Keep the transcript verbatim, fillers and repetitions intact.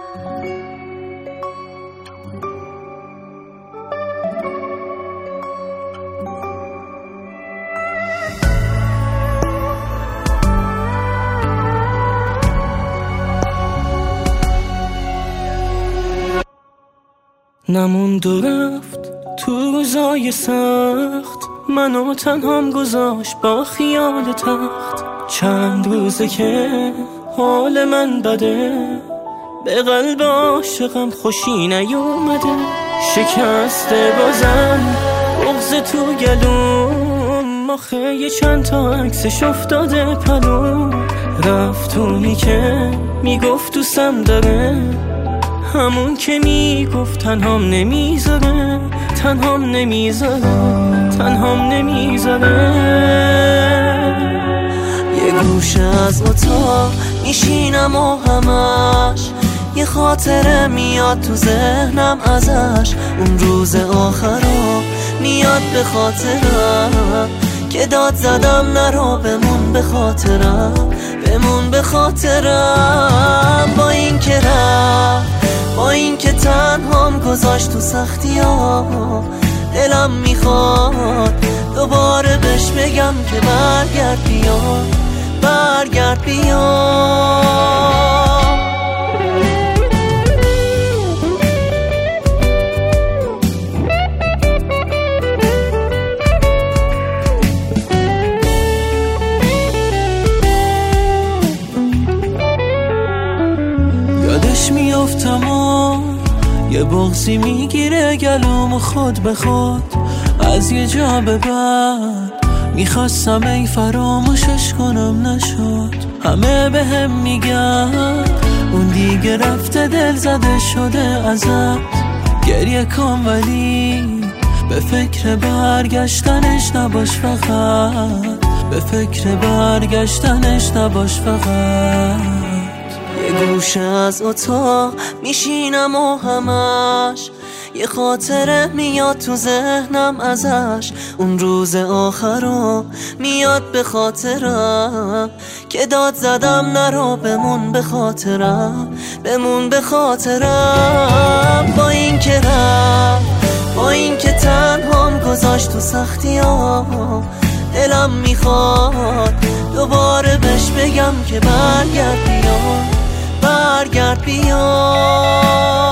نموند و رفت تو روزای سخت، منو تنهام گذاشت با خیال تخت. چند روزه که حال من بده، به قلب عاشقم خوشی نیومده. شکسته بازم بغض تو گلوم، آخه یه چند تا عکسش افتاده پلوم. رفتونی که میگفت دوستم داره، همون که میگفت تنهام نمیذاره، تنهام نمیذاره، تنهام نمیذاره. یه گوشه از اتاق میشینم و همش یه خاطره میاد تو ذهنم ازش. اون روز آخرا میاد به خاطرم که داد زدم نرو بمون به خاطرم، بمون به خاطرم. با این که رفت، با این که تنهام گذاشت تو سختی ها، دلم میخواد دوباره بهش بگم که برگرد بیا، برگرد بیا. یادش میافتم و یه بغضی میگیره گلوم خود به خود. از یه جا به بعد میخواستم ای فراموشش کنم نشد. همه به هم میگن اون دیگه رفته دل زده شده ازت. گریه کن ولی به فکر برگشتنش نباش فقط، به فکر برگشتنش نباش فقط. یه گوشه از اتاق میشینم و همش یه خاطره میاد تو ذهنم ازش. اون روز آخرا میاد به خاطرم که داد زدم نرو بمون به خاطرم، بمون به خاطرم. با این که رفت، با این که تنهام گذاشت تو سختی ها، دلم میخواد دوباره بهش بگم که برگرد بیا، برگرد بیا.